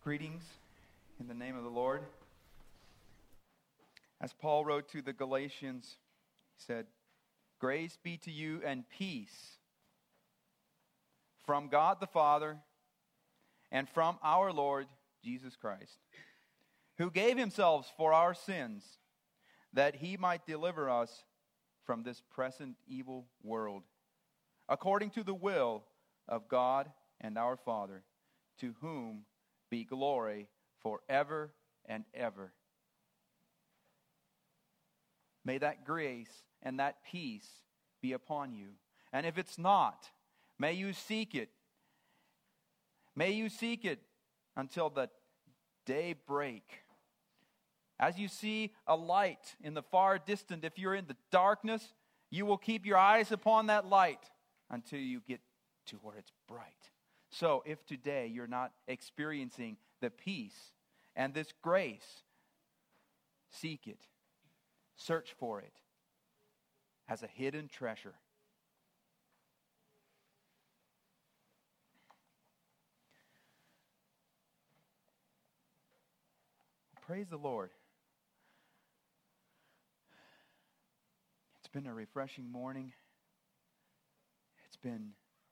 Greetings in the name of the Lord. As Paul wrote to the Galatians, he said, "Grace be to you and peace from God the Father and from our Lord Jesus Christ, who gave himself for our sins, that he might deliver us from this present evil world, according to the will of God and our Father, to whom be glory forever and ever." May that grace and that peace be upon you. And if it's not, may you seek it. May you seek it until the day break. As you see a light in the far distant, if you're in the darkness, you will keep your eyes upon that light until you get to where it's bright. So if today you're not experiencing the peace and this grace, seek it. Search for it as a hidden treasure. Praise the Lord. It's been a refreshing morning. It's been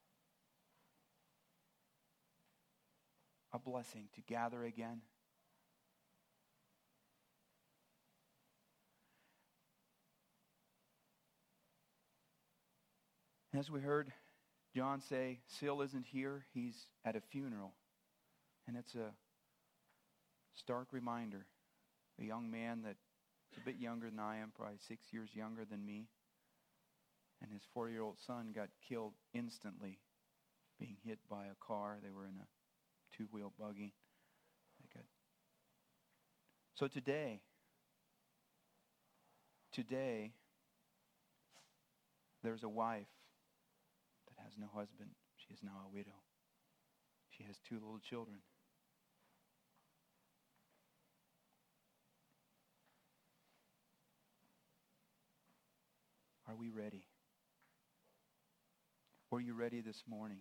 a blessing to gather again. As we heard John say, Sil isn't here, he's at a funeral. And it's a stark reminder. A young man that's a bit younger than I am, probably 6 years younger than me. And his 4-year-old son got killed instantly, being hit by a car. They were in a two-wheel buggy. So today, there's a wife that has no husband. She is now a widow. She has 2 little children. Are we ready? Were you ready this morning?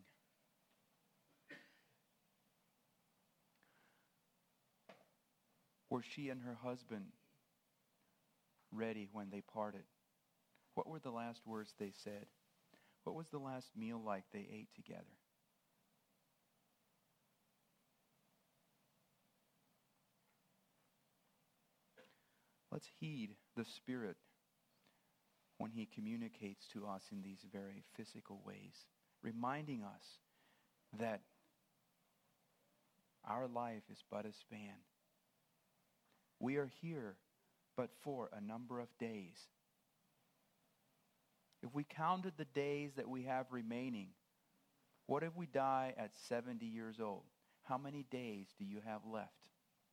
Were she and her husband ready when they parted? What were the last words they said? What was the last meal like they ate together? Let's heed the Spirit when He communicates to us in these very physical ways, reminding us that our life is but a span. We are here but for a number of days. If we counted the days that we have remaining, what if we die at 70 years old? How many days do you have left?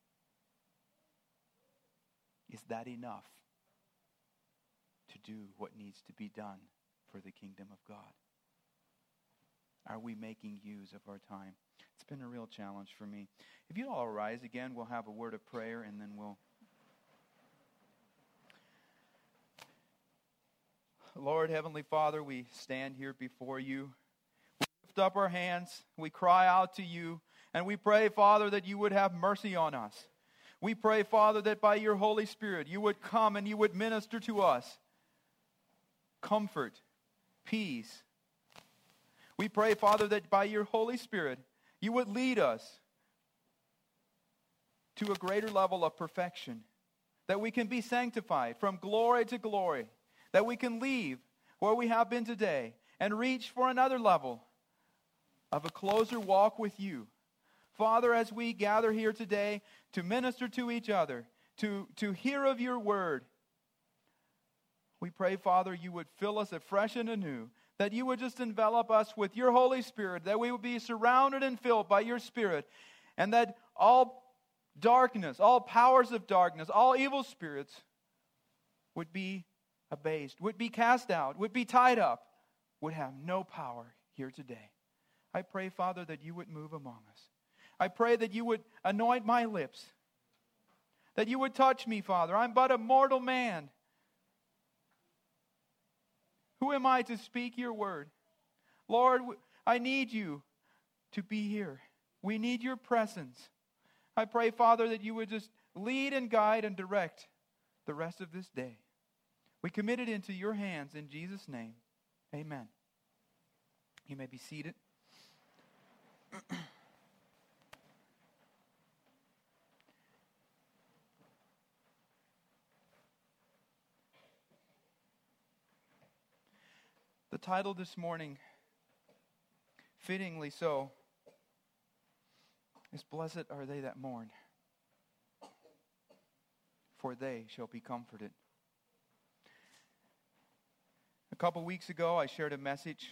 Is that enough to do what needs to be done for the kingdom of God? Are we making use of our time? It's been a real challenge for me. If you all rise again, we'll have a word of prayer and then we'll... Lord, Heavenly Father, we stand here before you. We lift up our hands. We cry out to you. And we pray, Father, that you would have mercy on us. We pray, Father, that by your Holy Spirit, you would come and you would minister to us comfort, peace. We pray, Father, that by your Holy Spirit, you would lead us to a greater level of perfection, that we can be sanctified from glory to glory, that we can leave where we have been today and reach for another level of a closer walk with you. Father, as we gather here today to minister to each other, to hear of your word, we pray, Father, you would fill us afresh and anew, that you would just envelop us with your Holy Spirit, that we would be surrounded and filled by your Spirit, and that all darkness, all powers of darkness, all evil spirits would be abased, would be cast out, would be tied up, would have no power here today. I pray, Father, that you would move among us. I pray that you would anoint my lips, that you would touch me, Father. I'm but a mortal man. Who am I to speak your word? Lord, I need you to be here. We need your presence. I pray, Father, that you would just lead and guide and direct the rest of this day. We commit it into your hands in Jesus' name. Amen. You may be seated. The title this morning, fittingly so, is Blessed Are They That Mourn, for they shall be comforted. A couple weeks ago, I shared a message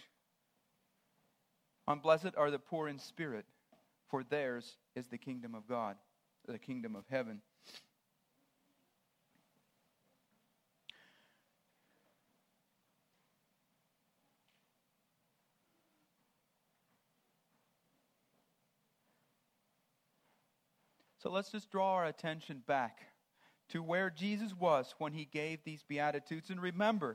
on Blessed are the poor in spirit, for theirs is the kingdom of God, the kingdom of heaven. So let's just draw our attention back to where Jesus was when he gave these Beatitudes. And remember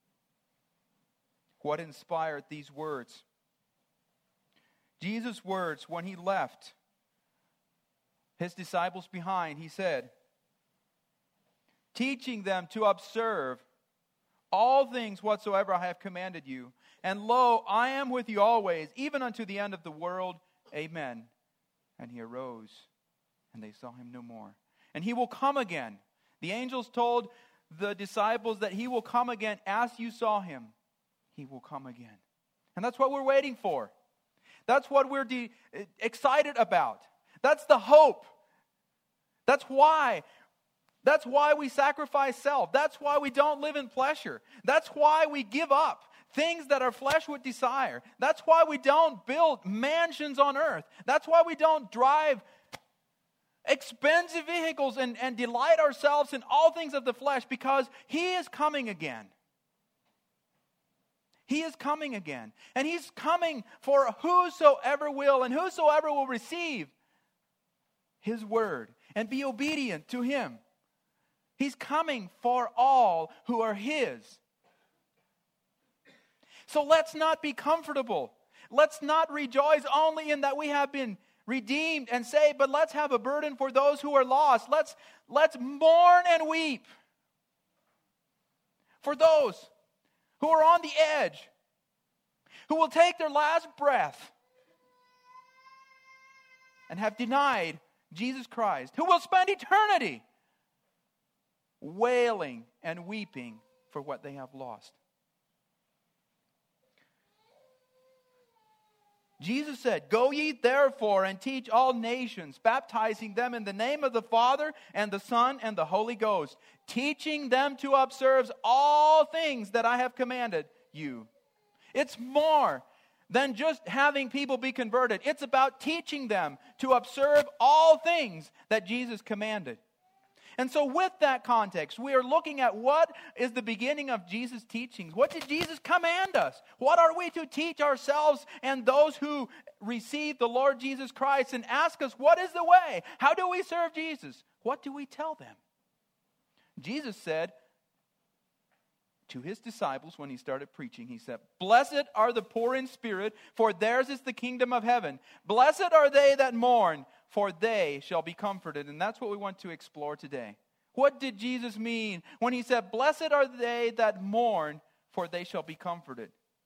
what inspired these words. Jesus' words when he left his disciples behind, he said, teaching them to observe all things whatsoever I have commanded you. And lo, I am with you always, even unto the end of the world. Amen. And he arose, and they saw him no more. And he will come again. The angels told the disciples that he will come again as you saw him. He will come again. And that's what we're waiting for. That's what we're excited about. That's the hope. That's why we sacrifice self. That's why we don't live in pleasure. That's why we give up things that our flesh would desire. That's why we don't build mansions on earth. That's why we don't drive expensive vehicles and delight ourselves in all things of the flesh, because he is coming again. He is coming again. And he's coming for whosoever will, and whosoever will receive his word and be obedient to him. He's coming for all who are his. So let's not be comfortable. Let's not rejoice only in that we have been redeemed and saved, but let's have a burden for those who are lost. Let's mourn and weep for those who are on the edge, who will take their last breath and have denied Jesus Christ, who will spend eternity wailing and weeping for what they have lost. Jesus said, "Go ye therefore and teach all nations, baptizing them in the name of the Father and the Son and the Holy Ghost, teaching them to observe all things that I have commanded you." It's more than just having people be converted. It's about teaching them to observe all things that Jesus commanded. And so with that context, we are looking at what is the beginning of Jesus' teachings. What did Jesus command us? What are we to teach ourselves and those who receive the Lord Jesus Christ and ask us, what is the way? How do we serve Jesus? What do we tell them? Jesus said to his disciples when he started preaching, he said, "Blessed are the poor in spirit, for theirs is the kingdom of heaven. Blessed are they that mourn, for they shall be comforted." And that's what we want to explore today. What did Jesus mean when he said, "Blessed are they that mourn, for they shall be comforted"?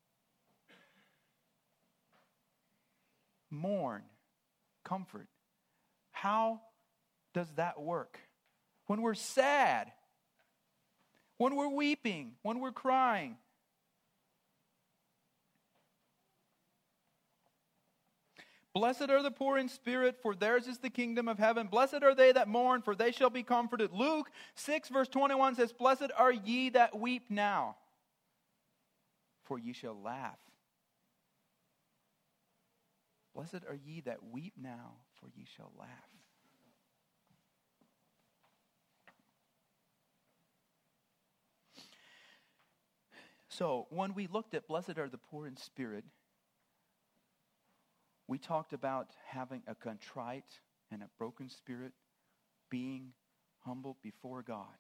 Mourn, comfort. How does that work? When we're sad, when we're weeping, when we're crying. Blessed are the poor in spirit, for theirs is the kingdom of heaven. Blessed are they that mourn, for they shall be comforted. Luke 6 verse 21 says, "Blessed are ye that weep now, for ye shall laugh." Blessed are ye that weep now, for ye shall laugh. So, when we looked at blessed are the poor in spirit, we talked about having a contrite and a broken spirit, being humble before God.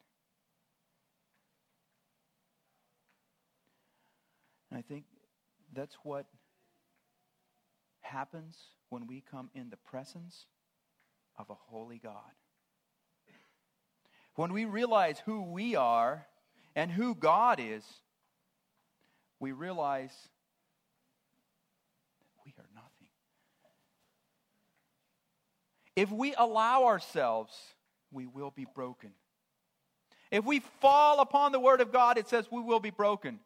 And I think that's what happens when we come in the presence of a holy God. When we realize who we are and who God is, we realize that we are nothing. If we allow ourselves, we will be broken. If we fall upon the Word of God, it says we will be broken.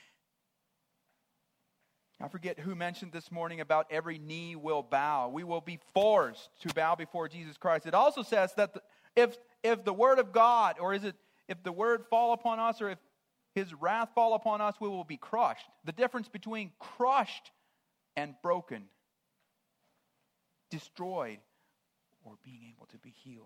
I forget who mentioned this morning about every knee will bow. We will be forced to bow before Jesus Christ. It also says that if the Word of God, or is it if the Word fall upon us, or if His wrath fall upon us, we will be crushed. The difference between crushed and broken, destroyed, or being able to be healed.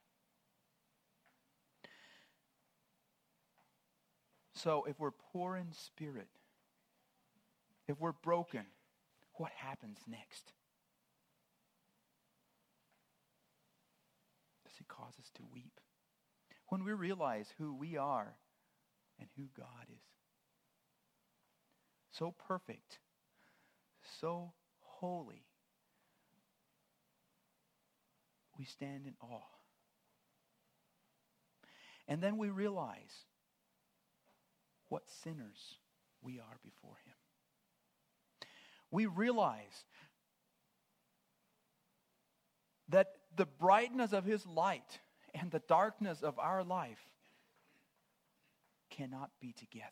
So if we're poor in spirit, if we're broken, what happens next? Does it cause us to weep? When we realize who we are and who God is. So perfect, so holy, we stand in awe. And then we realize what sinners we are before Him. We realize that the brightness of His light and the darkness of our life cannot be together.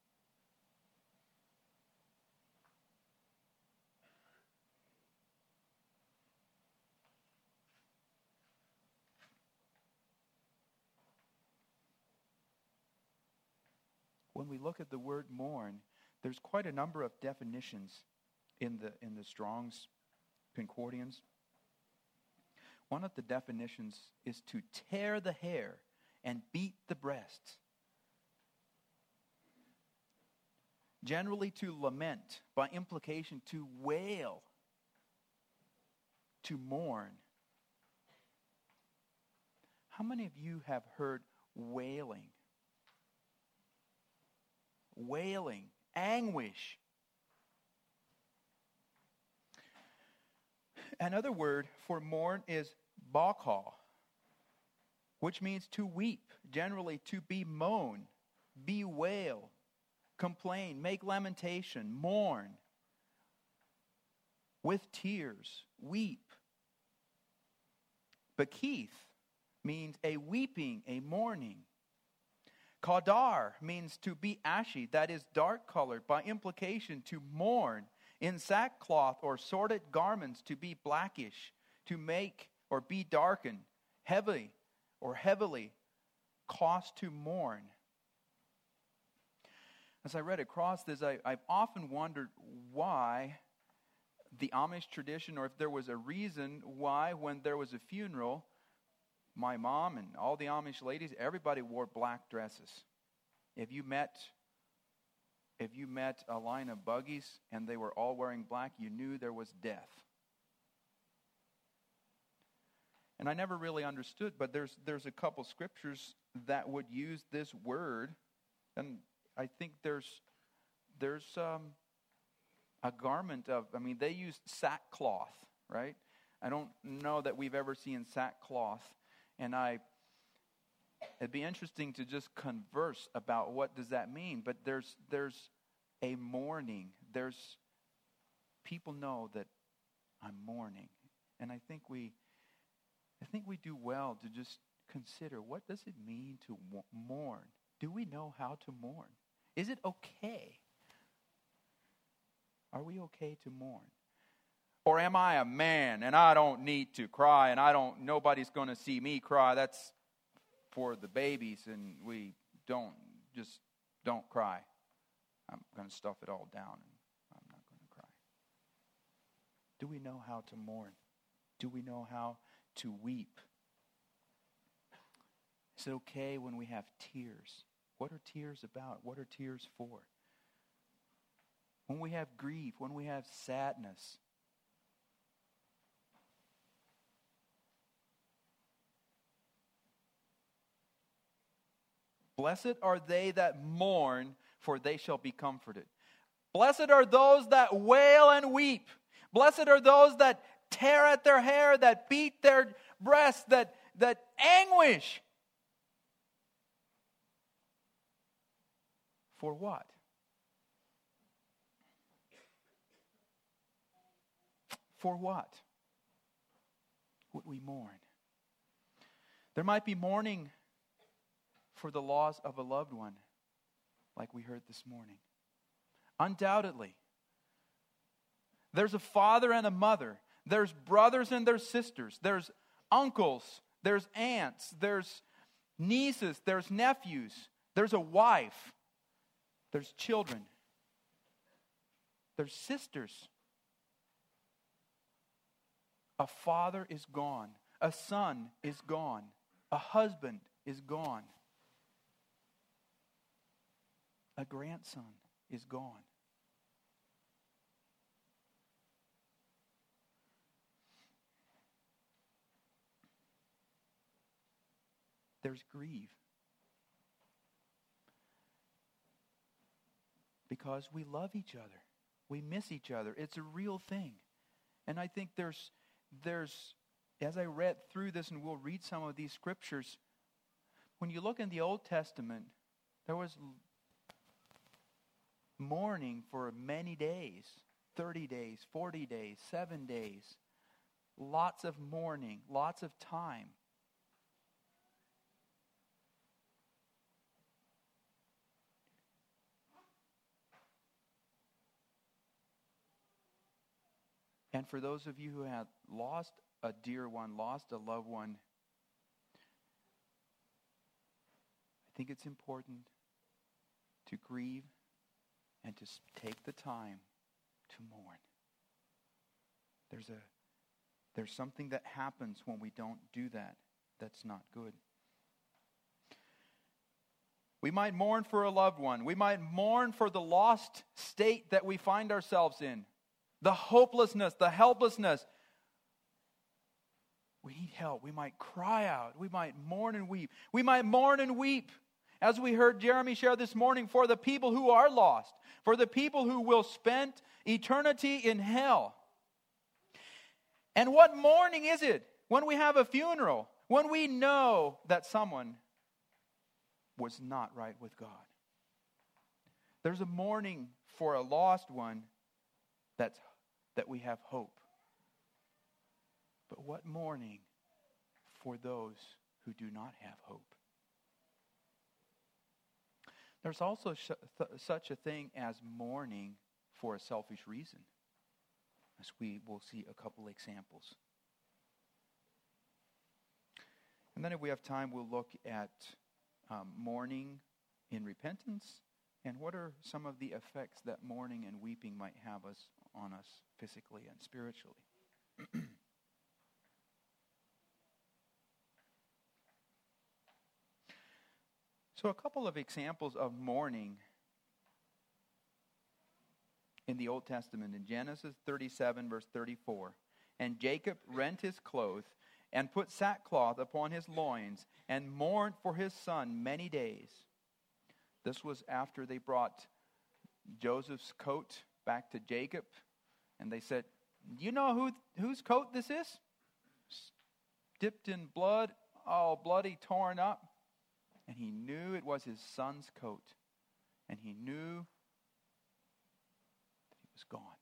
When we look at the word mourn, there's quite a number of definitions in the Strong's Concordance. One of the definitions is to tear the hair and beat the breasts. Generally to lament, by implication to wail, to mourn. How many of you have heard wailing? Wailing, anguish. Another word for mourn is baka, which means to weep, generally to bemoan, bewail, complain, make lamentation, mourn, with tears, weep. Bakith means a weeping, a mourning. Kadar means to be ashy, that is dark colored, by implication to mourn. In sackcloth or sordid garments, to be blackish, to make or be darkened, heavy or heavily, cause to mourn. As I read across this, I've often wondered why the Amish tradition, or if there was a reason why when there was a funeral, my mom and all the Amish ladies, everybody wore black dresses. If you met a line of buggies and they were all wearing black, you knew there was death. And I never really understood, but there's a couple scriptures that would use this word, and I think there's a garment of, they used sackcloth, right? I don't know that we've ever seen sackcloth, and it'd be interesting to just converse about what does that mean. But there's a mourning. People know that I'm mourning, and I think we do well to just consider, what does it mean to mourn? Do we know how to mourn? Is it okay? Are we okay to mourn? Or am I a man and I don't need to cry and nobody's going to see me cry? That's for the babies, and we don't cry. I'm going to stuff it all down and I'm not going to cry. Do we know how to mourn? Do we know how to weep? Is it okay when we have tears? What are tears about? What are tears for? When we have grief, when we have sadness. Blessed are they that mourn, for they shall be comforted. Blessed are those that wail and weep. Blessed are those that tear at their hair, that beat their breasts that anguish. For what? For what would we mourn? There might be mourning for the loss of a loved one, like we heard this morning. Undoubtedly. There's a father and a mother. There's brothers and there's sisters. There's uncles. There's aunts. There's nieces. There's nephews. There's a wife. There's children. There's sisters. A father is gone. A son is gone. A husband is gone. A grandson is gone. There's grief. Because we love each other. We miss each other. It's a real thing. And I think there's as I read through this, and we'll read some of these scriptures, when you look in the Old Testament, there was mourning for many days, 30 days, 40 days, 7 days. Lots of mourning, lots of time. And for those of you who have lost a dear one, lost a loved one, I think it's important to grieve and to take the time to mourn. There's something that happens when we don't do that that's not good. We might mourn for a loved one. We might mourn for the lost state that we find ourselves in. The hopelessness, the helplessness. We need help. We might cry out. We might mourn and weep. We might mourn and weep, as we heard Jeremy share this morning, for the people who are lost, for the people who will spend eternity in hell. And what mourning is it when we have a funeral, when we know that someone was not right with God? There's a mourning for a lost one that we have hope. But what mourning for those who do not have hope? There's also such a thing as mourning for a selfish reason, as we will see a couple examples. And then if we have time, we'll look at mourning in repentance, and what are some of the effects that mourning and weeping might have on us physically and spiritually. So a couple of examples of mourning in the Old Testament. In Genesis 37, verse 34, "And Jacob rent his clothes and put sackcloth upon his loins and mourned for his son many days." This was after they brought Joseph's coat back to Jacob. And they said, "You know whose coat this is? Dipped in blood, all bloody, torn up." And he knew it was his son's coat. And he knew that he was gone.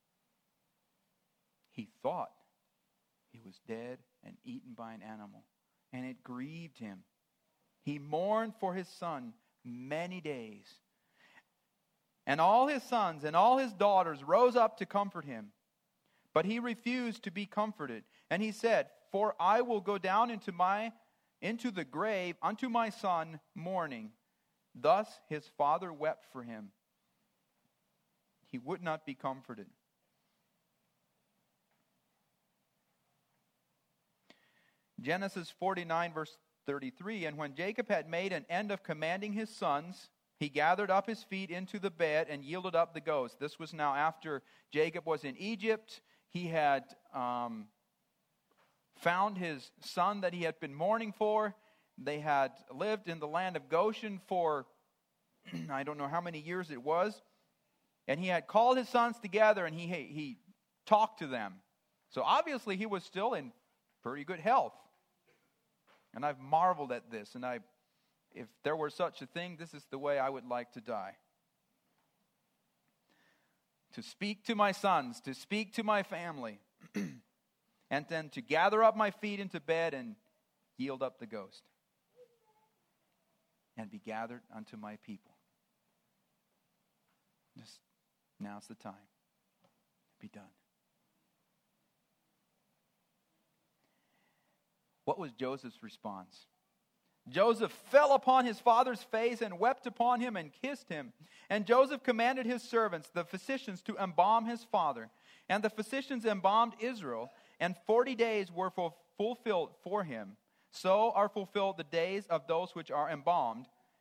He thought he was dead and eaten by an animal. And it grieved him. He mourned for his son many days. And all his sons and all his daughters rose up to comfort him. But he refused to be comforted. And he said, "For I will go down into the grave unto my son mourning." Thus his father wept for him. He would not be comforted. Genesis 49, verse 33, "And when Jacob had made an end of commanding his sons, he gathered up his feet into the bed and yielded up the ghost." This was now after Jacob was in Egypt. He had found his son that he had been mourning for. They had lived in the land of Goshen for I don't know how many years it was. And he had called his sons together and he talked to them. So obviously he was still in pretty good health. And I've marveled at this, and if there were such a thing, this is the way I would like to die. To speak to my sons, to speak to my family, and then to gather up my feet into bed and yield up the ghost, and be gathered unto my people. Now's the time. Be done. What was Joseph's response? Joseph fell upon his father's face and wept upon him and kissed him. And Joseph commanded his servants, the physicians, to embalm his father. And the physicians embalmed Israel, and 40 days were fulfilled for him. So are fulfilled the days of those which are embalmed.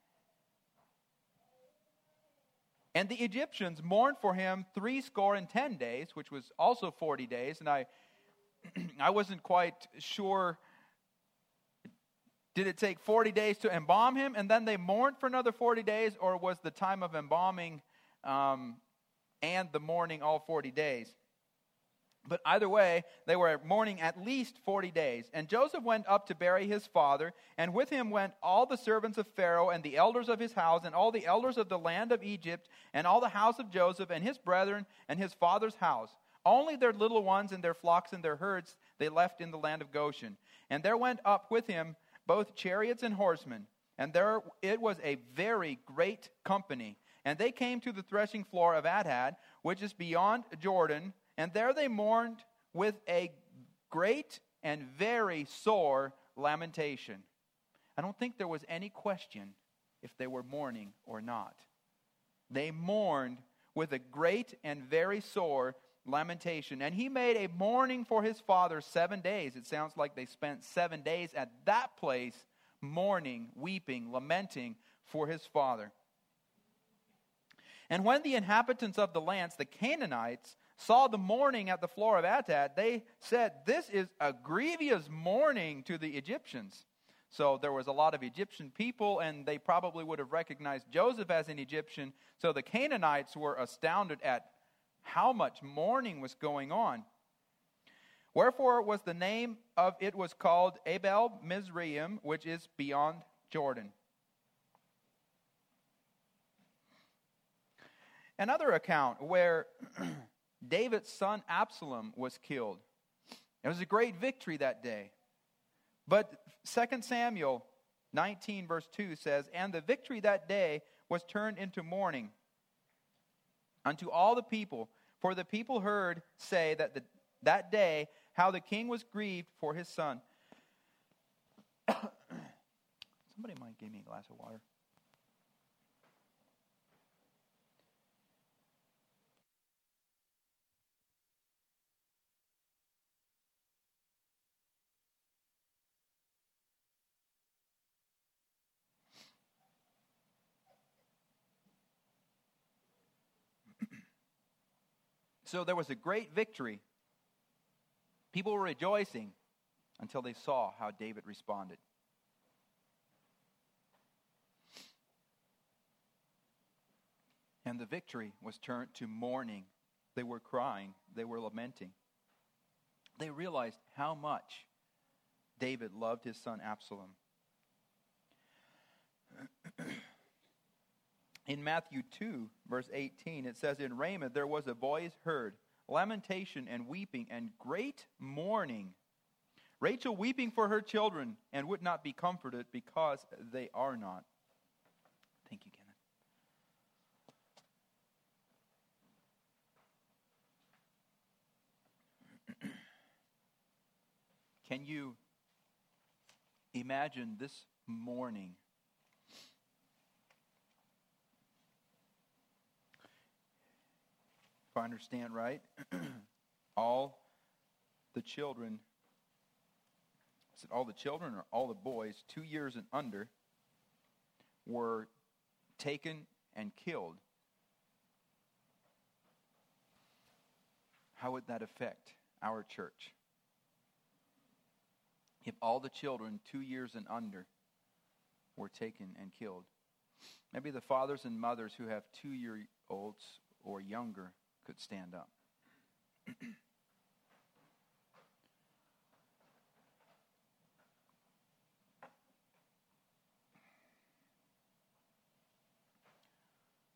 And the Egyptians mourned for him 70 days, which was also 40 days. And I wasn't quite sure. Did it take 40 days to embalm him, and then they mourned for another 40 days, or was the time of embalming and the mourning all 40 days? But either way, they were mourning at least 40 days. And Joseph went up to bury his father, and with him went all the servants of Pharaoh, and the elders of his house, and all the elders of the land of Egypt, and all the house of Joseph, and his brethren, and his father's house. Only their little ones and their flocks and their herds they left in the land of Goshen. And there went up with him both chariots and horsemen, and there it was a very great company. And they came to the threshing floor of Atad, which is beyond Jordan, and there they mourned with a great and very sore lamentation. I don't think there was any question if they were mourning or not. They mourned with a great and very sore lamentation. And he made a mourning for his father 7 days. It sounds like they spent 7 days at that place mourning, weeping, lamenting for his father. And when the inhabitants of the lands, the Canaanites, saw the mourning at the floor of Atad, they said, "This is a grievous mourning to the Egyptians." So there was a lot of Egyptian people, and they probably would have recognized Joseph as an Egyptian. So the Canaanites were astounded at how much mourning was going on. Wherefore was the name of it was called Abel Mizraim, which is beyond Jordan. Another account where David's son Absalom was killed. It was a great victory that day. But 2 Samuel 19 verse 2 says, "And the victory that day was turned into mourning unto all the people, for the people heard say that day how the king was grieved for his son." Somebody might give me a glass of water. So there was a great victory. People were rejoicing until they saw how David responded. And the victory was turned to mourning. They were crying. They were lamenting. They realized how much David loved his son Absalom. In Matthew 2, verse 18, it says, "In Ramah there was a voice heard, lamentation and weeping and great mourning. Rachel weeping for her children and would not be comforted because they are not." Thank you, Kenneth. Can you imagine this mourning? If I understand right, all the children, is it all the children or all the boys, 2 years and under, were taken and killed. How would that affect our church? If all the children 2 years and under were taken and killed. Maybe the fathers and mothers who have 2-year-olds or younger could stand up.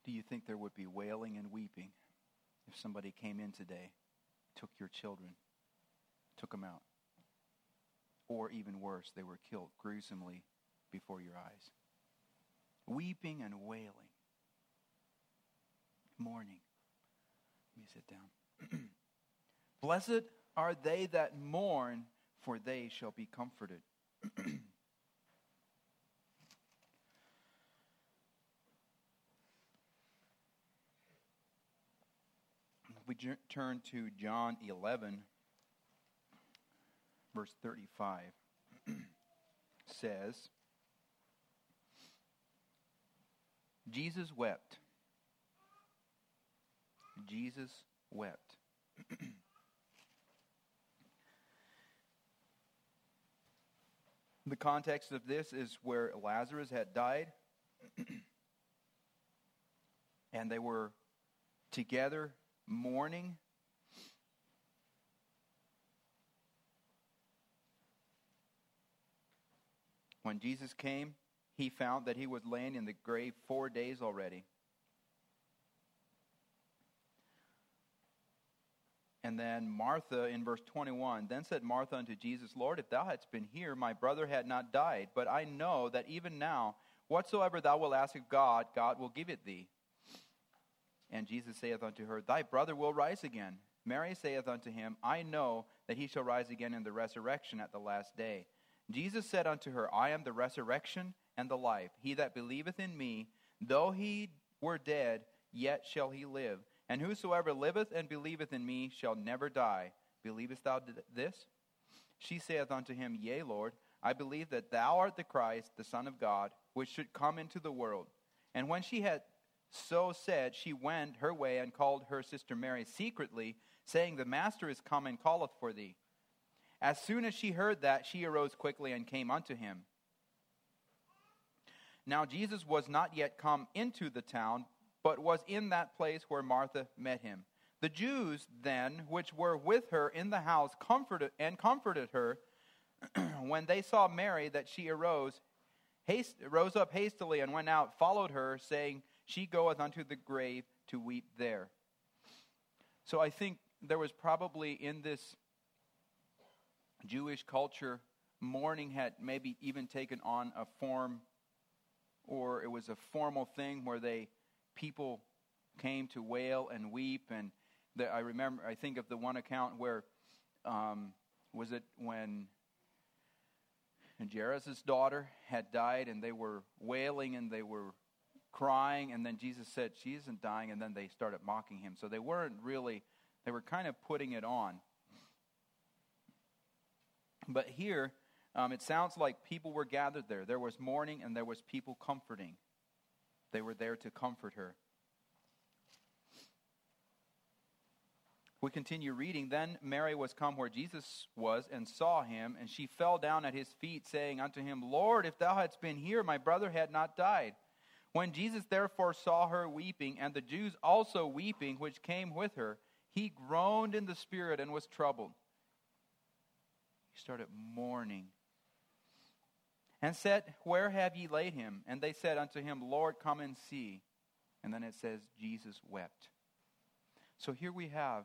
Do you think there would be wailing and weeping if somebody came in today, took your children, took them out? Or even worse, they were killed gruesomely before your eyes. Weeping and wailing. Mourning. Let me sit down. Blessed are they that mourn, for they shall be comforted. We turn to John 11, verse 35, says, Jesus wept. Jesus wept. The context of this is where Lazarus had died, and they were together mourning. When Jesus came, he found that he was laying in the grave 4 days already. And then Martha, in verse 21, then said Martha unto Jesus, Lord, if thou hadst been here, my brother had not died. But I know that even now, whatsoever thou wilt ask of God, God will give it thee. And Jesus saith unto her, Thy brother will rise again. Mary saith unto him, I know that he shall rise again in the resurrection at the last day. Jesus said unto her, I am the resurrection and the life. He that believeth in me, though he were dead, yet shall he live. And whosoever liveth and believeth in me shall never die. Believest thou this? She saith unto him, Yea, Lord, I believe that thou art the Christ, the Son of God, which should come into the world. And when she had so said, she went her way and called her sister Mary secretly, saying, The Master is come and calleth for thee. As soon as she heard that, she arose quickly and came unto him. Now Jesus was not yet come into the town, but was in that place where Martha met him. The Jews then, which were with her in the house, comforted her when they saw Mary, that she rose up hastily and went out, followed her, saying, She goeth unto the grave to weep there. So I think there was probably in this Jewish culture, mourning had maybe even taken on a form, or it was a formal thing where people came to wail and weep. And I think of the one account where, was it when Jairus' daughter had died, and they were wailing and they were crying, and then Jesus said, she isn't dying, and then they started mocking him. So they were kind of putting it on. But here, it sounds like people were gathered there. There was mourning and there was people comforting. They were there to comfort her. We continue reading. Then Mary was come where Jesus was and saw him, and she fell down at his feet, saying unto him, Lord, if thou hadst been here, my brother had not died. When Jesus therefore saw her weeping, and the Jews also weeping, which came with her, he groaned in the spirit and was troubled. He started mourning and said, Where have ye laid him? And they said unto him, Lord, come and see. And then it says, Jesus wept. So here we have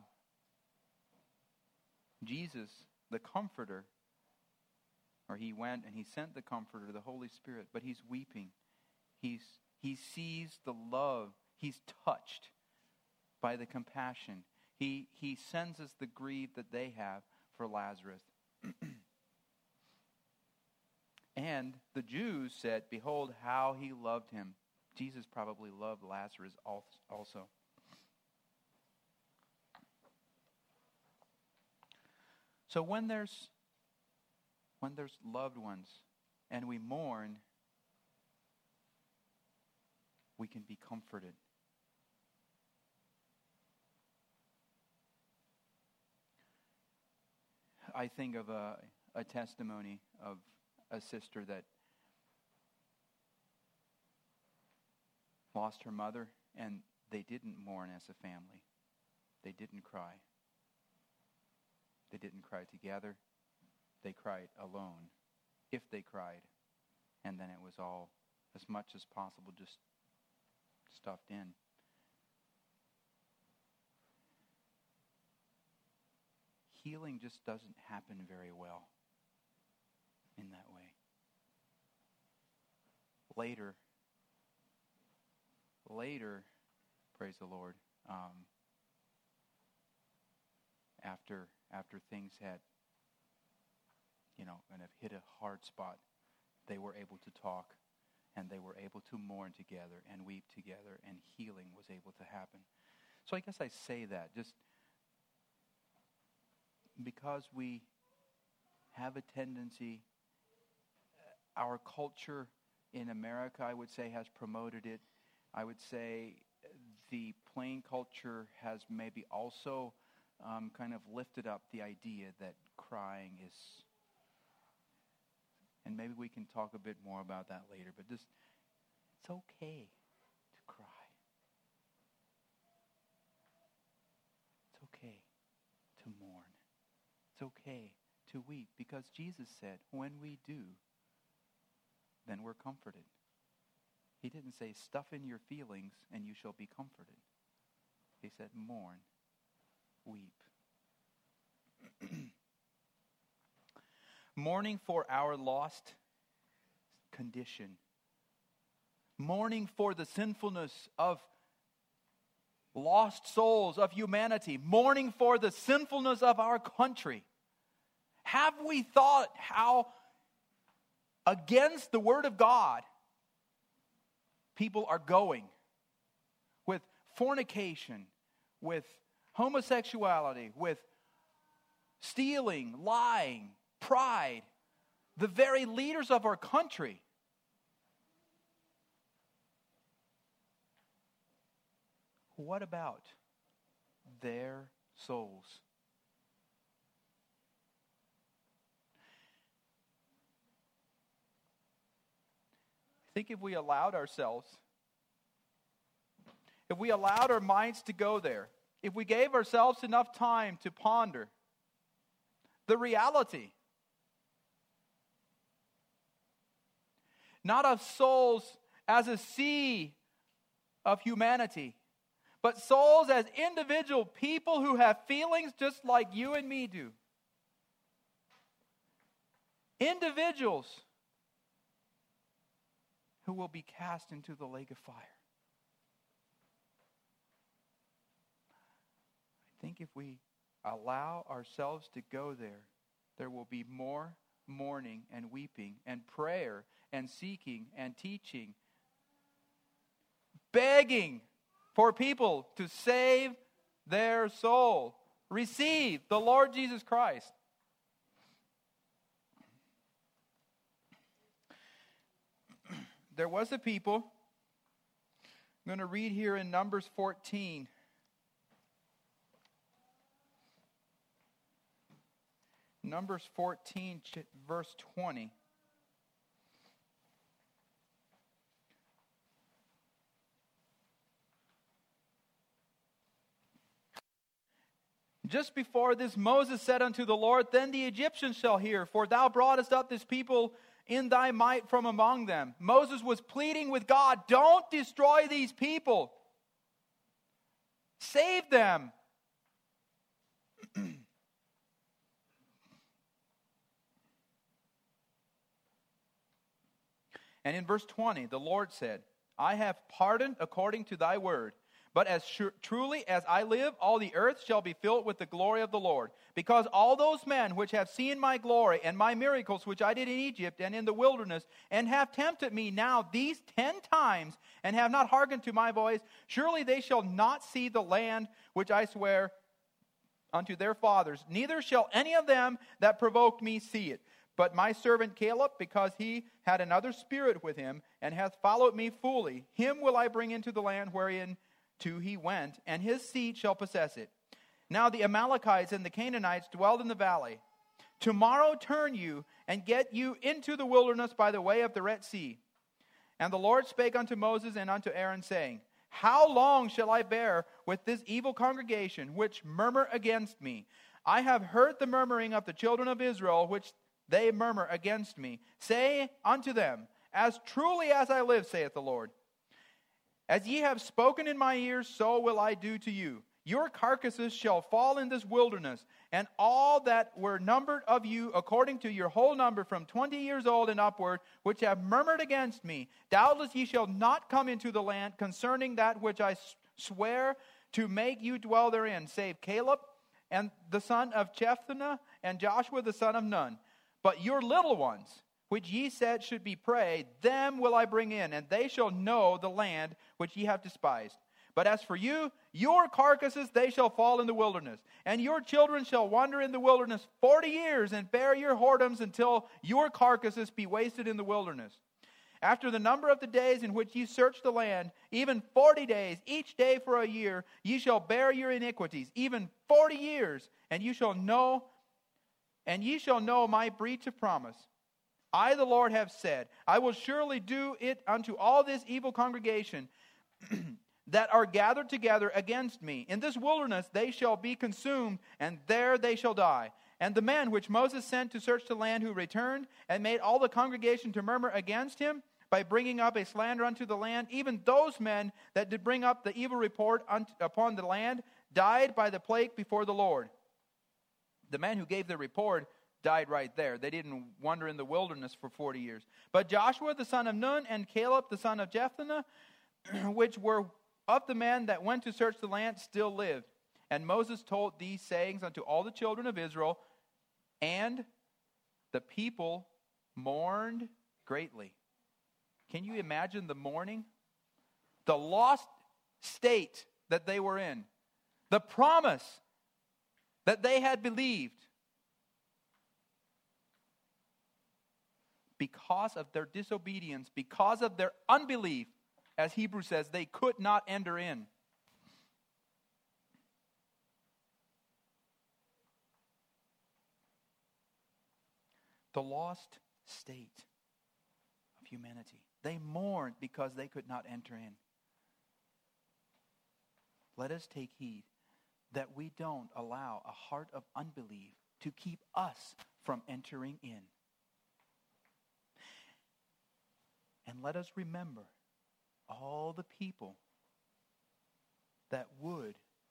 Jesus, the Comforter, or he went and he sent the Comforter, the Holy Spirit, but he's weeping. He sees the love. He's touched by the compassion. He senses the grief that they have for Lazarus. And the Jews said, Behold how he loved him. Jesus probably loved Lazarus also. So when there's loved ones and we mourn, we can be comforted. I think of a testimony of a sister that lost her mother, and they didn't mourn as a family. They didn't cry. They didn't cry together. They cried alone, if they cried. And then it was all, as much as possible, just stuffed in. healing just doesn't happen very well in that way. Later, praise the Lord, after things had, kind of hit a hard spot, they were able to talk, and they were able to mourn together and weep together, and healing was able to happen. So I guess I say that just because we have a tendency, our culture in America, I would say, has promoted it. I would say the plain culture has maybe also kind of lifted up the idea that crying is, and maybe we can talk a bit more about that later, but just, it's okay to cry. It's okay to mourn. It's okay to weep, because Jesus said, when we do, then we're comforted. He didn't say, stuff in your feelings and you shall be comforted. He said, mourn, weep. Mourning for our lost condition. Mourning for the sinfulness of lost souls, of humanity. Mourning for the sinfulness of our country. Have we thought how against the Word of God people are going with fornication, with homosexuality, with stealing, lying, pride, the very leaders of our country? What about their souls? I think if we allowed ourselves, if we allowed our minds to go there, if we gave ourselves enough time to ponder the reality, not of souls as a sea of humanity, but souls as individual people who have feelings just like you and me do. Individuals who will be cast into the lake of fire. I think if we allow ourselves to go there, there will be more mourning and weeping and prayer and seeking and teaching, begging for people to save their soul. Receive the Lord Jesus Christ. There was a people. I'm going to read here in Numbers 14. Numbers 14, verse 20. Just before this, Moses said unto the Lord, then the Egyptians shall hear, for thou broughtest up this people in thy might from among them. Moses was pleading with God, don't destroy these people. Save them. And in verse 20, the Lord said, I have pardoned according to thy word. But as truly as I live, all the earth shall be filled with the glory of the Lord. Because all those men which have seen my glory and my miracles which I did in Egypt and in the wilderness, and have tempted me now these 10 times, and have not hearkened to my voice, surely they shall not see the land which I swear unto their fathers, neither shall any of them that provoked me see it. But my servant Caleb, because he had another spirit with him, and hath followed me fully, him will I bring into the land wherein to he went, and his seed shall possess it. Now the Amalekites and the Canaanites dwelled in the valley. Tomorrow turn you, and get you into the wilderness by the way of the Red Sea. And the Lord spake unto Moses and unto Aaron, saying, How long shall I bear with this evil congregation, which murmur against me? I have heard the murmuring of the children of Israel, which they murmur against me. Say unto them, As truly as I live, saith the Lord, as ye have spoken in my ears, so will I do to you. your carcasses shall fall in this wilderness, and all that were numbered of you according to your whole number from 20 years old and upward, which have murmured against me, doubtless ye shall not come into the land concerning that which I swear to make you dwell therein, save Caleb and the son of Jephunneh and Joshua the son of Nun. But your little ones, which ye said should be prey, them will I bring in, and they shall know the land which ye have despised. But as for you, your carcasses, they shall fall in the wilderness. And your children shall wander in the wilderness 40 years, and bear your whoredoms until your carcasses be wasted in the wilderness. After the number of the days in which ye search the land, even 40 days, each day for a year, ye shall bear your iniquities, even 40 years, and ye shall know my breach of promise. I, the Lord, have said, I will surely do it unto all this evil congregation that are gathered together against me. In this wilderness they shall be consumed, and there they shall die. And the men which Moses sent to search the land, who returned, and made all the congregation to murmur against him, by bringing up a slander unto the land, even those men that did bring up the evil report upon the land, died by the plague before the Lord. The man who gave the report died right there. They didn't wander in the wilderness for 40 years. But Joshua the son of Nun and Caleb the son of Jephunneh, which were of the men that went to search the land, still lived. And Moses told these sayings unto all the children of Israel, and the people mourned greatly. Can you imagine the mourning? The lost state that they were in. The promise that they had believed. Because of their disobedience, because of their unbelief, as Hebrews says, they could not enter in. The lost state of humanity. They mourned because they could not enter in. Let us take heed that we don't allow a heart of unbelief to keep us from entering in. And let us remember all the people that would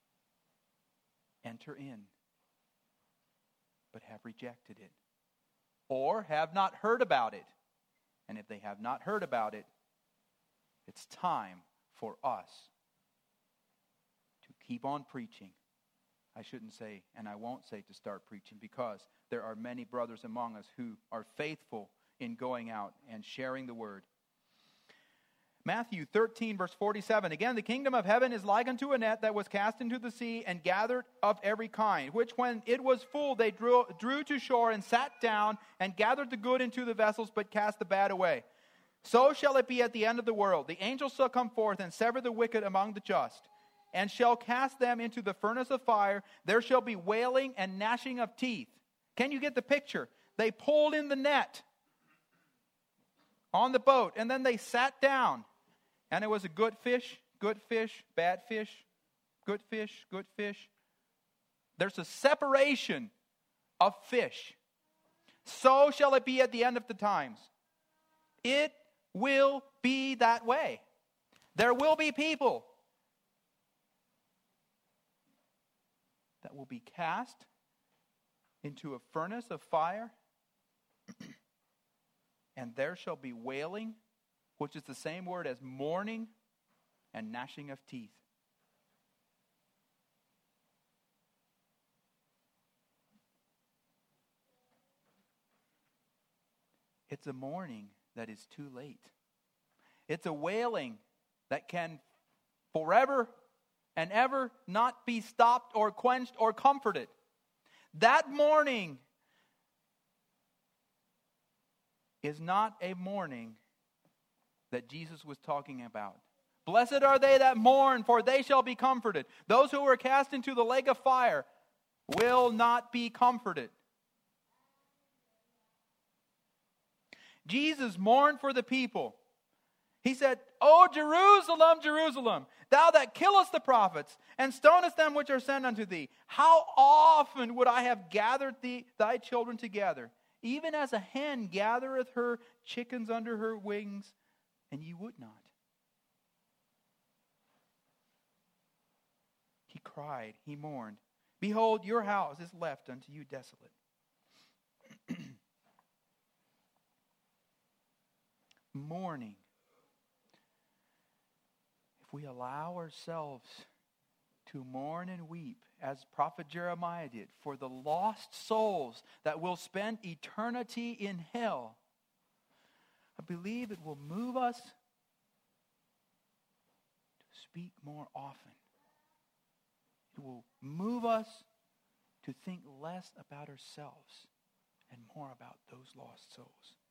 enter in, but have rejected it, or have not heard about it. And if they have not heard about it, it's time for us to keep on preaching. I shouldn't say, and I won't say to start preaching, because there are many brothers among us who are faithful in going out and sharing the word. Matthew 13, verse 47. Again, the kingdom of heaven is like unto a net that was cast into the sea and gathered of every kind, which when it was full they drew to shore and sat down and gathered the good into the vessels, but cast the bad away. So shall it be at the end of the world. The angels shall come forth and sever the wicked among the just, and shall cast them into the furnace of fire. There shall be wailing and gnashing of teeth. Can you get the picture? They pulled in the net on the boat, and then they sat down. And it was a good fish, bad fish, good fish, good fish. There's a separation of fish. So shall it be at the end of the times. It will be that way. There will be people that will be cast into a furnace of fire, and there shall be wailing, which is the same word as mourning, and gnashing of teeth. It's a mourning that is too late. It's a wailing that can forever and ever not be stopped or quenched or comforted. That mourning is not a mourning that Jesus was talking about. Blessed are they that mourn, for they shall be comforted. Those who were cast into the lake of fire will not be comforted. Jesus mourned for the people. He said, O Jerusalem, Jerusalem, thou that killest the prophets, and stonest them which are sent unto thee, how often would I have gathered thy children together, even as a hen gathereth her chickens under her wings, and ye would not. He cried, he mourned. Behold, your house is left unto you desolate. Mourning. If we allow ourselves to mourn and weep, as prophet Jeremiah did, for the lost souls that will spend eternity in hell, I believe it will move us to speak more often. It will move us to think less about ourselves and more about those lost souls.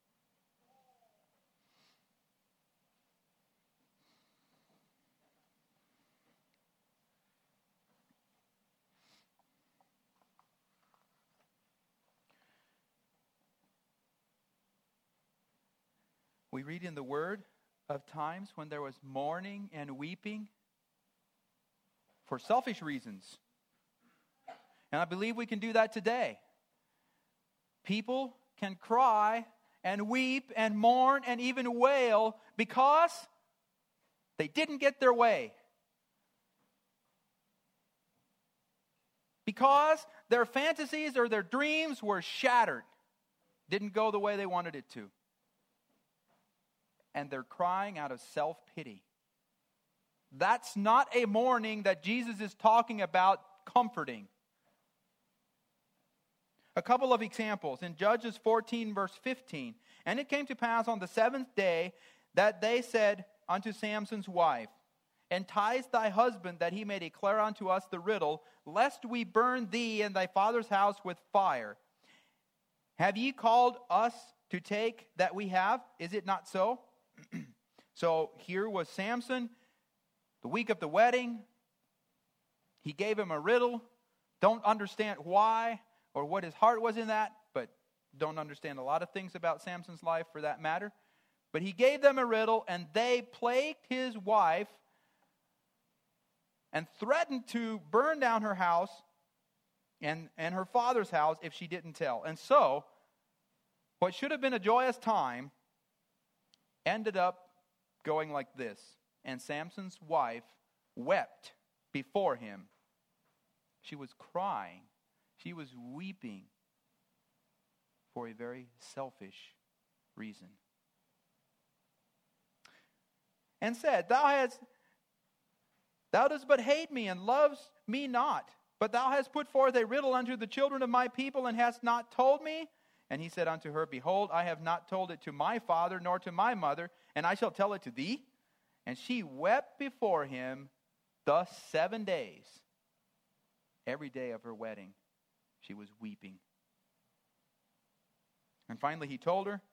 We read in the Word of times when there was mourning and weeping for selfish reasons. And I believe we can do that today. People can cry and weep and mourn and even wail because they didn't get their way. Because their fantasies or their dreams were shattered. Didn't go the way they wanted it to. And they're crying out of self-pity. That's not a mourning that Jesus is talking about comforting. A couple of examples. In Judges 14, verse 15. And it came to pass on the seventh day that they said unto Samson's wife, Entice thy husband that he may declare unto us the riddle, lest we burn thee and thy father's house with fire. Have ye called us to take that we have? Is it not so? So here was Samson, the week of the wedding. He gave him a riddle. Don't understand why or what his heart was in that, but don't understand a lot of things about Samson's life for that matter. But he gave them a riddle, and they plagued his wife and threatened to burn down her house and her father's house if she didn't tell. And so, what should have been a joyous time ended up going like this. And Samson's wife wept before him. She was crying. She was weeping for a very selfish reason. And said, Thou dost but hate me and loves me not. But thou hast put forth a riddle unto the children of my people and hast not told me. And he said unto her, Behold, I have not told it to my father nor to my mother, and I shall tell it to thee. And she wept before him thus 7 days. Every day of her wedding, she was weeping. And finally he told her,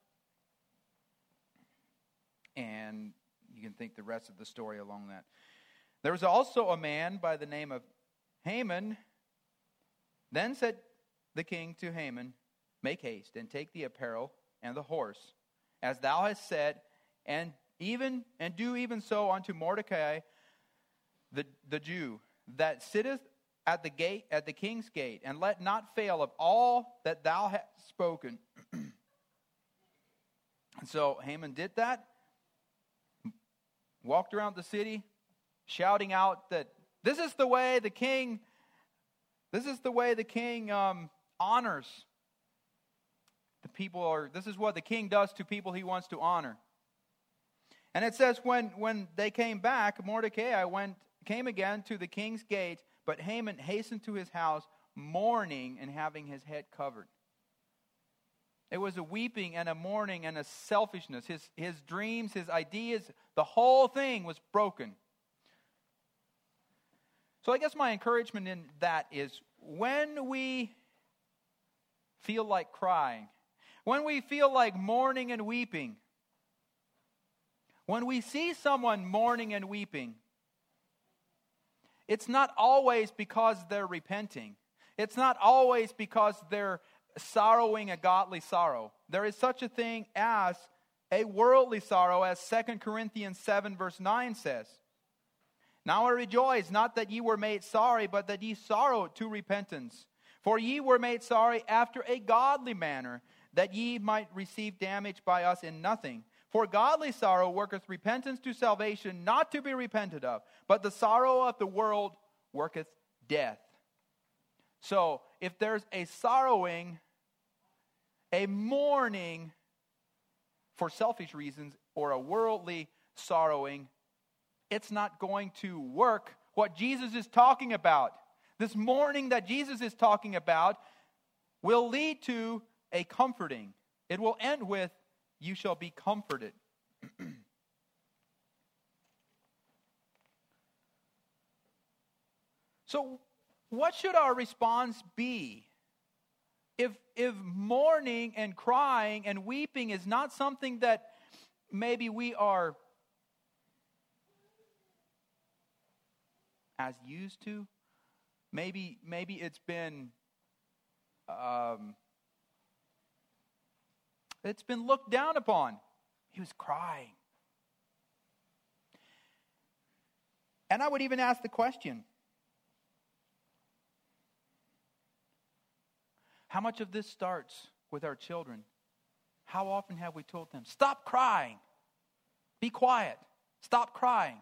and you can think the rest of the story along that. There was also a man by the name of Haman. Then said the king to Haman, Make haste, and take the apparel and the horse, as thou hast said, and do even so unto Mordecai the Jew, that sitteth at the gate, at the king's gate, and let not fail of all that thou hast spoken. And so Haman did that, walked around the city, shouting out that this is the way the king honors the people, or this is what the king does to people he wants to honor. And it says when they came back, Mordecai came again to the king's gate, but Haman hastened to his house, mourning and having his head covered. It was a weeping and a mourning and a selfishness. His dreams, his ideas, the whole thing was broken. So I guess my encouragement in that is when we feel like crying, when we feel like mourning and weeping, when we see someone mourning and weeping, it's not always because they're repenting. It's not always because they're sorrowing a godly sorrow. There is such a thing as a worldly sorrow, as 2 Corinthians 7 verse 9 says. Now I rejoice, not that ye were made sorry, but that ye sorrowed to repentance. For ye were made sorry after a godly manner, that ye might receive damage by us in nothing. For godly sorrow worketh repentance to salvation, not to be repented of. But the sorrow of the world worketh death. So, if there's a sorrowing, a mourning for selfish reasons, or a worldly sorrowing, it's not going to work. What Jesus is talking about, this mourning that Jesus is talking about, will lead to a comforting. It will end with, you shall be comforted. So, what should our response be? If mourning and crying and weeping is not something that maybe we are as used to, maybe it's been looked down upon. He was crying. And I would even ask the question, how much of this starts with our children? How often have we told them, stop crying, be quiet, stop crying?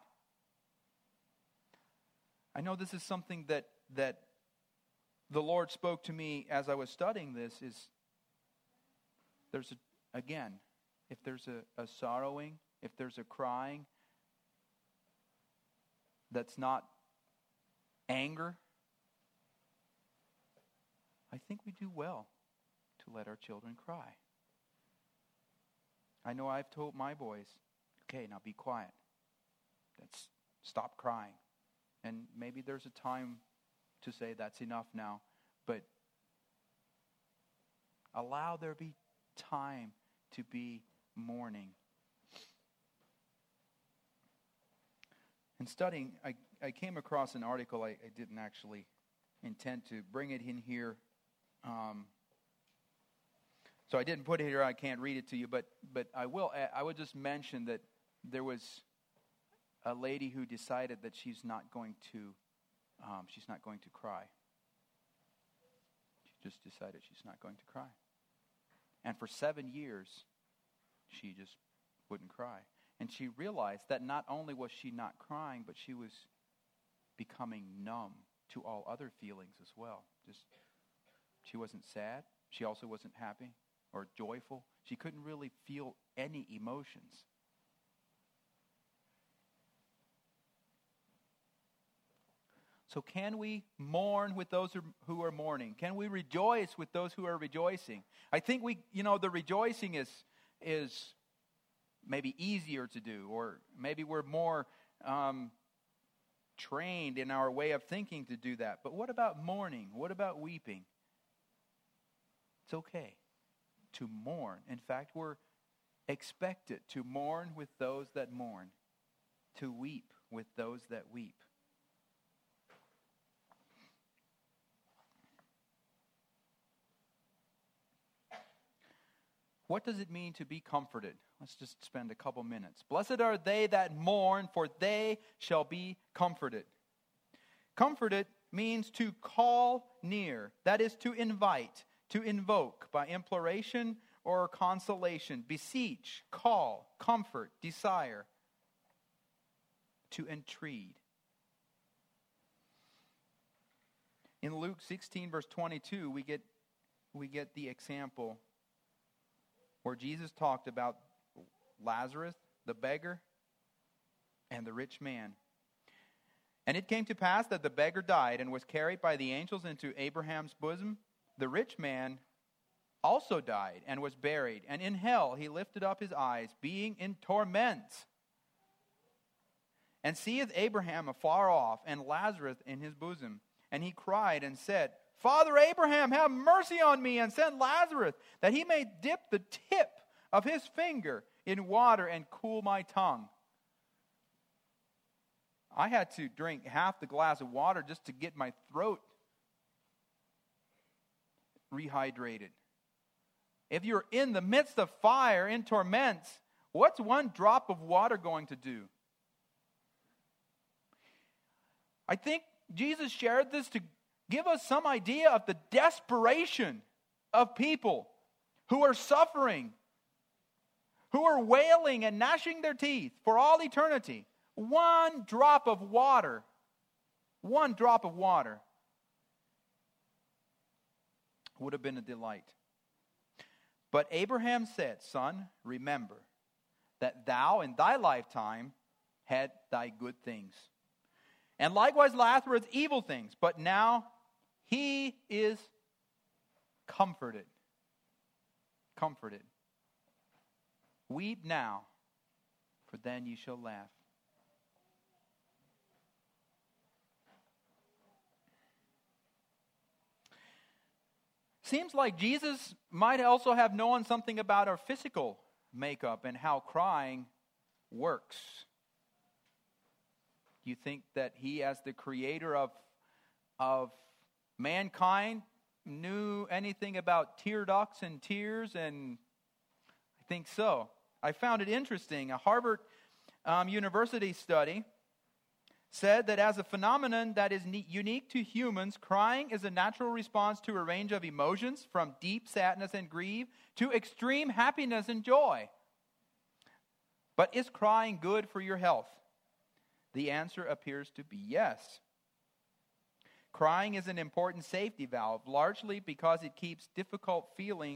I know this is something that the Lord spoke to me as I was studying this, is if there's a sorrowing, if there's a crying that's not anger, I think we do well to let our children cry. I know I've told my boys, okay, now be quiet. Stop crying. And maybe there's a time to say that's enough now, but allow there be time to be mourning. In studying, I came across an article. I didn't actually intend to bring it in here. So I didn't put it here. I can't read it to you, but I will. I would just mention that there was a lady who decided that she's not going to cry. She just decided she's not going to cry, and for 7 years, she just wouldn't cry. And she realized that not only was she not crying, but she was becoming numb to all other feelings as well. She wasn't sad. She also wasn't happy or joyful. She couldn't really feel any emotions. So can we mourn with those who are mourning? Can we rejoice with those who are rejoicing? I think the rejoicing is maybe easier to do, or maybe we're more trained in our way of thinking to do that. But what about mourning? What about weeping? It's okay to mourn. In fact, we're expected to mourn with those that mourn, to weep with those that weep. What does it mean to be comforted? Let's just spend a couple minutes. Blessed are they that mourn, for they shall be comforted. Comforted means to call near. That is to invite, to invoke by imploration or consolation. Beseech, call, comfort, desire. To entreat. In Luke 16 verse 22, we get the example where Jesus talked about Lazarus, the beggar, and the rich man. And it came to pass that the beggar died and was carried by the angels into Abraham's bosom. The rich man also died and was buried. And in hell he lifted up his eyes, being in torment. And seeth Abraham afar off, and Lazarus in his bosom. And he cried and said, Father Abraham, have mercy on me, and send Lazarus, that he may dip the tip of his finger in water and cool my tongue. I had to drink half the glass of water just to get my throat rehydrated. If you're in the midst of fire, in torments, what's one drop of water going to do? I think Jesus shared this to give us some idea of the desperation of people who are suffering, who are wailing and gnashing their teeth for all eternity. One drop of water would have been a delight. But Abraham said, Son, remember that thou in thy lifetime had thy good things. And likewise Lazarus evil things. But now he is comforted. Comforted. Weep now, for then you shall laugh. Seems like Jesus might also have known something about our physical makeup and how crying works. You think that he, as the creator of mankind, knew anything about tear ducts and tears? And I think so. I found it interesting. A Harvard University study said that as a phenomenon that is unique to humans, crying is a natural response to a range of emotions, from deep sadness and grief to extreme happiness and joy. But is crying good for your health? The answer appears to be yes. Crying is an important safety valve, largely because keeping difficult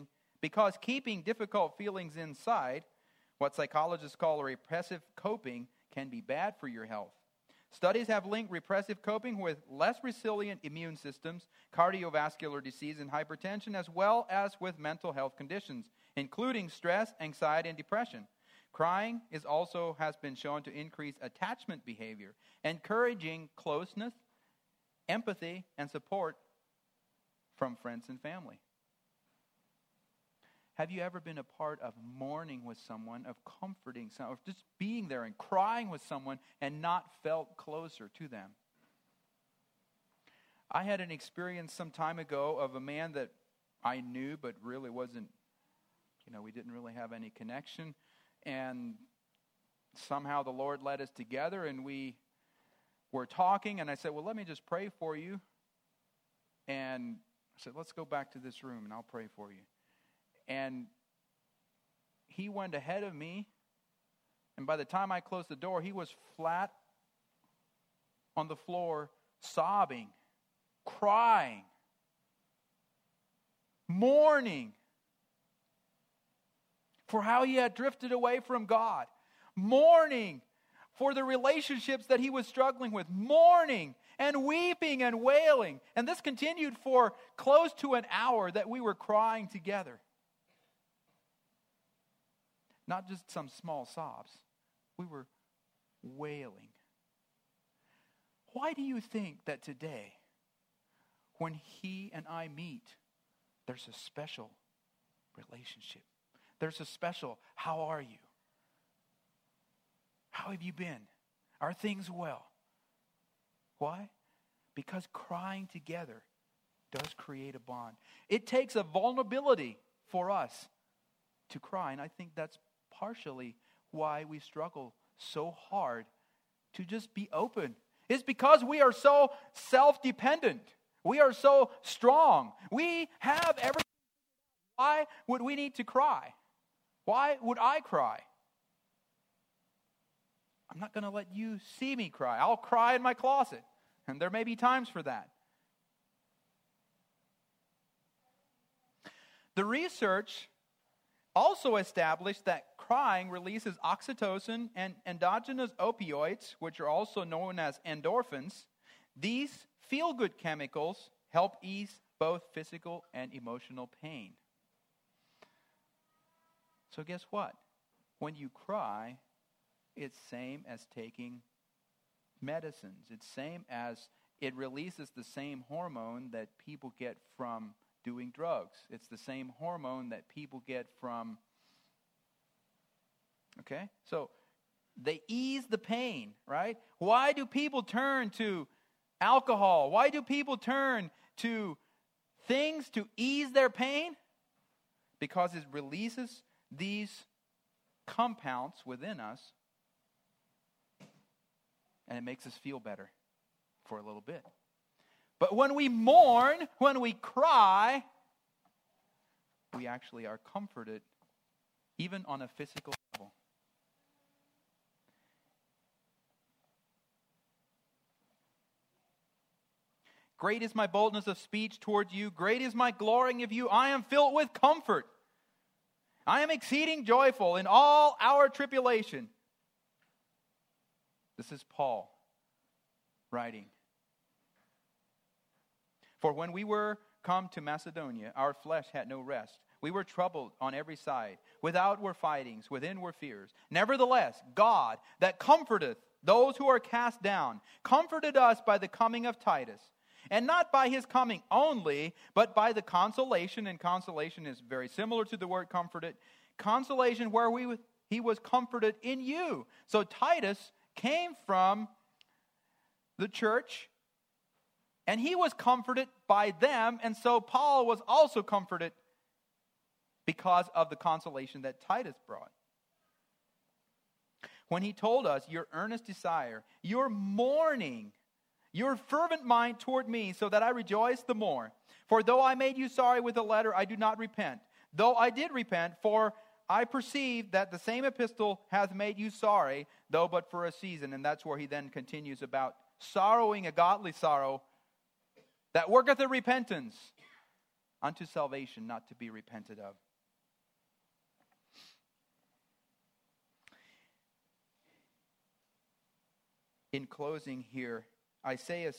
feelings inside, what psychologists call repressive coping, can be bad for your health. Studies have linked repressive coping with less resilient immune systems, cardiovascular disease, and hypertension, as well as with mental health conditions, including stress, anxiety, and depression. Crying has been shown to increase attachment behavior, encouraging closeness, empathy, and support from friends and family. Have you ever been a part of mourning with someone, of comforting someone, of just being there and crying with someone and not felt closer to them? I had an experience some time ago of a man that I knew but really wasn't, we didn't really have any connection. And somehow the Lord led us together and we were talking, and I said, well, let me just pray for you. And I said, let's go back to this room and I'll pray for you. And he went ahead of me, and by the time I closed the door, he was flat on the floor, sobbing, crying, mourning for how he had drifted away from God, mourning for the relationships that he was struggling with, mourning and weeping and wailing. And this continued for close to an hour that we were crying together. Not just some small sobs. We were wailing. Why do you think that today, when he and I meet, there's a special relationship? There's a special, how are you? How have you been? Are things well? Why? Because crying together does create a bond. It takes a vulnerability for us to cry, and I think that's partially why we struggle so hard to just be open. It's because we are so self-dependent. We are so strong. We have everything. Why would we need to cry? Why would I cry? I'm not going to let you see me cry. I'll cry in my closet, and there may be times for that. The research also established that crying releases oxytocin and endogenous opioids, which are also known as endorphins. These feel-good chemicals help ease both physical and emotional pain. So guess what? When you cry, it's same as taking medicines. It's same as it releases the same hormone that people get from doing drugs. It's the same hormone that people get from, okay? So they ease the pain, right? Why do people turn to alcohol? Why do people turn to things to ease their pain? Because it releases these compounds within us, and it makes us feel better for a little bit. But when we mourn, when we cry, we actually are comforted, even on a physical level. Great is my boldness of speech toward you. Great is my glorying of you. I am filled with comfort. I am exceeding joyful in all our tribulation. This is Paul writing. For when we were come to Macedonia, our flesh had no rest. We were troubled on every side. Without were fightings, within were fears. Nevertheless, God, that comforteth those who are cast down, comforted us by the coming of Titus. And not by his coming only, but by the consolation. And consolation is very similar to the word comforted. Consolation where he was comforted in you. So Titus came from the church, and he was comforted by them. And so Paul was also comforted because of the consolation that Titus brought. When he told us, your earnest desire, your mourning, your fervent mind toward me, so that I rejoice the more. For though I made you sorry with a letter, I do not repent. Though I did repent, for I perceive that the same epistle hath made you sorry, though but for a season. And that's where he then continues about sorrowing a godly sorrow that worketh a repentance unto salvation, not to be repented of. In closing here, Isaiah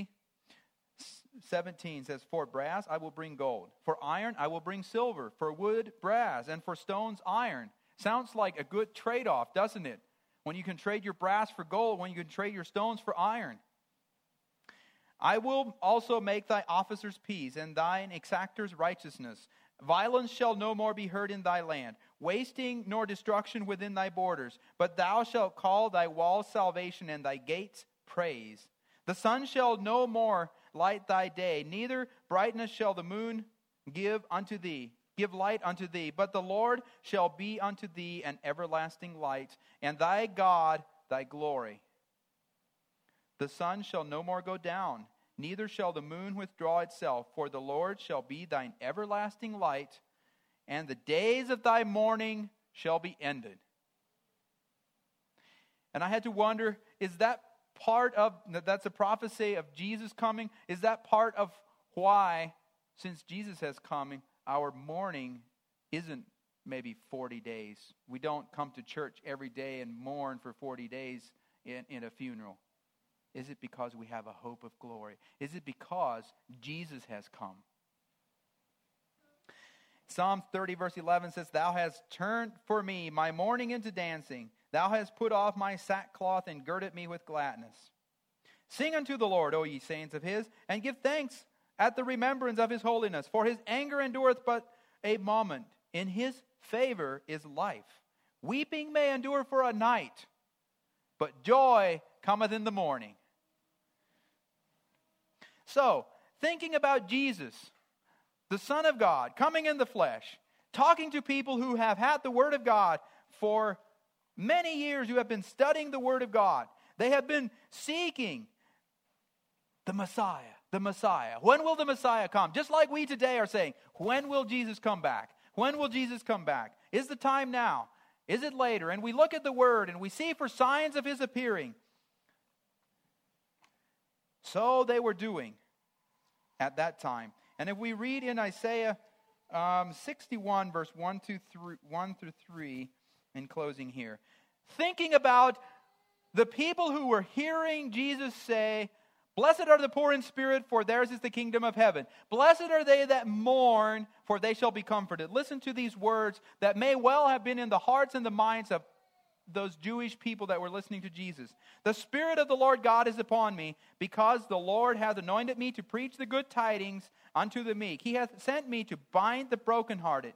60:17 says, for brass I will bring gold, for iron I will bring silver, for wood brass, and for stones iron. Sounds like a good trade-off, doesn't it? When you can trade your brass for gold, when you can trade your stones for iron. I will also make thy officers peace, and thine exactors righteousness. Violence shall no more be heard in thy land, wasting nor destruction within thy borders. But thou shalt call thy walls salvation, and thy gates praise. The sun shall no more light thy day, neither brightness shall the moon give light unto thee. But the Lord shall be unto thee an everlasting light, and thy God thy glory. The sun shall no more go down, neither shall the moon withdraw itself, for the Lord shall be thine everlasting light, and the days of thy mourning shall be ended. And I had to wonder, is that part of, that's a prophecy of Jesus coming? Is that part of why, since Jesus has come, our mourning isn't maybe 40 days? We don't come to church every day and mourn for 40 days in a funeral. Is it because we have a hope of glory? Is it because Jesus has come? Psalm 30 verse 11 says, thou hast turned for me my mourning into dancing. Thou hast put off my sackcloth and girded me with gladness. Sing unto the Lord, O ye saints of his, and give thanks at the remembrance of his holiness. For his anger endureth but a moment. In his favor is life. Weeping may endure for a night, but joy cometh in the morning. So, thinking about Jesus, the Son of God, coming in the flesh, talking to people who have had the Word of God for many years, who have been studying the Word of God. They have been seeking the Messiah, the Messiah. When will the Messiah come? Just like we today are saying, when will Jesus come back? When will Jesus come back? Is the time now? Is it later? And we look at the Word and we see for signs of His appearing. So they were doing at that time. And if we read in Isaiah 61, verse 1 through 3, in closing here, thinking about the people who were hearing Jesus say, blessed are the poor in spirit, for theirs is the kingdom of heaven. Blessed are they that mourn, for they shall be comforted. Listen to these words that may well have been in the hearts and the minds of those Jewish people that were listening to Jesus. The Spirit of the Lord God is upon me, because the Lord hath anointed me to preach the good tidings unto the meek. He hath sent me to bind the brokenhearted.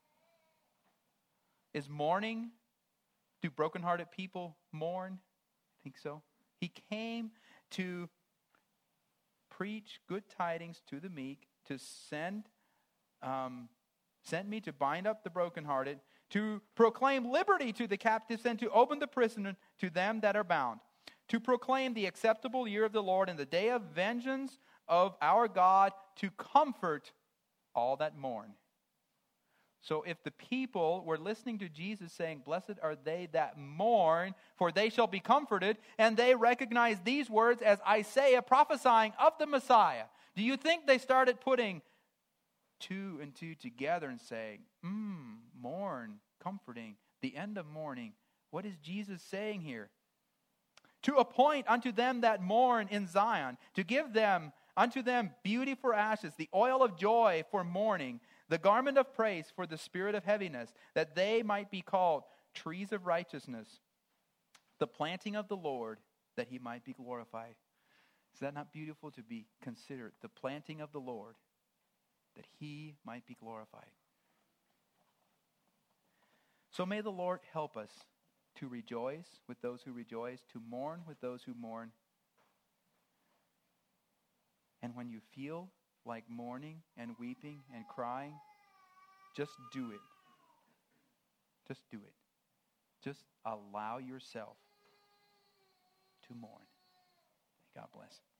Is mourning, do brokenhearted people mourn? I think so. He came to preach good tidings to the meek, to sent me to bind up the brokenhearted, to proclaim liberty to the captives, and to open the prison to them that are bound, to proclaim the acceptable year of the Lord and the day of vengeance of our God, to comfort all that mourn. So if the people were listening to Jesus saying, "Blessed are they that mourn, for they shall be comforted," and they recognized these words as Isaiah prophesying of the Messiah, do you think they started putting two and two together and saying, mourn, comforting, the end of mourning? What is Jesus saying here? To appoint unto them that mourn in Zion, to give them unto them beauty for ashes, the oil of joy for mourning, the garment of praise for the spirit of heaviness, that they might be called trees of righteousness, the planting of the Lord, that he might be glorified. Is that not beautiful to be considered? The planting of the Lord, that he might be glorified. So may the Lord help us to rejoice with those who rejoice, to mourn with those who mourn. And when you feel like mourning and weeping and crying, just do it. Just do it. Just allow yourself to mourn. God bless.